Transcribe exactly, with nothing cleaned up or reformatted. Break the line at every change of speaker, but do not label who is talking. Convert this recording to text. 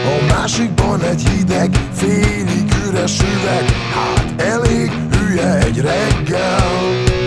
a másikban egy hideg, félig üres üveg. Hát elég hülye egy reggel.